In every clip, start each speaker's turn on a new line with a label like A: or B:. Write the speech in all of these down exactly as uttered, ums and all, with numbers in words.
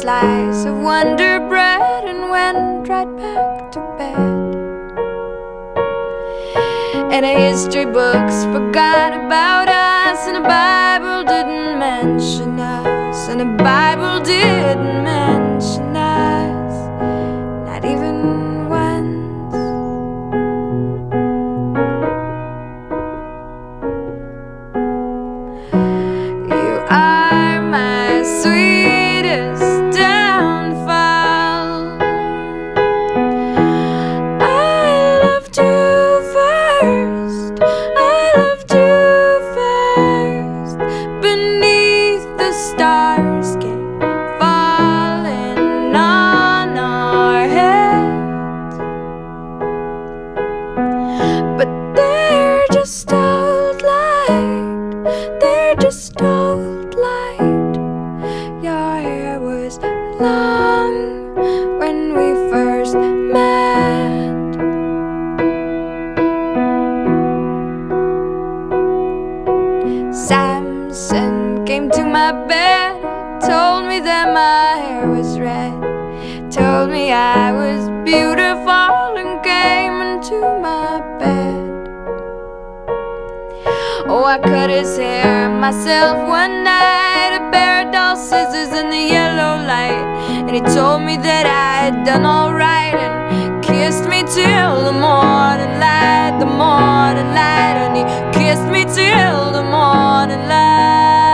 A: slice of Wonder Bread and went right back to bed. And the history books forgot about us, and the Bible didn't mention us, and the Bible didn't mention us, not even once. You are my sweetest downfall. I loved you first, I loved you first, beneath the stars came falling on our heads. But they're just old light, they're just old light. Your hair was long when we first met. Samson came to my bed, told me that my hair was red, told me I was beautiful, and came into my bed. Oh, I cut his hair myself one night, a pair of dull scissors in the yellow light, and he told me that I had done alright, and kissed me till the morning light, the morning light, and he kissed me till the morning light.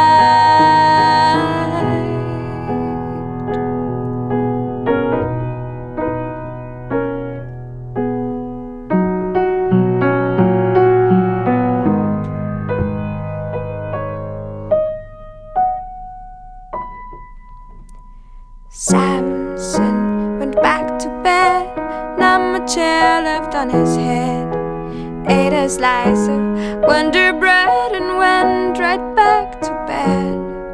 A: Samson went back to bed, not much hair left on his head, ate a slice of Wonder Bread and went right back to bed.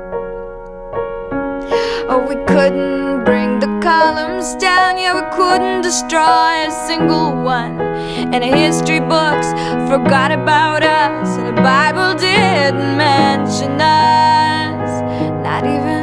A: Oh, we couldn't bring the columns down, yeah, we couldn't destroy a single one, and the history books forgot about us, and the Bible didn't mention us, not even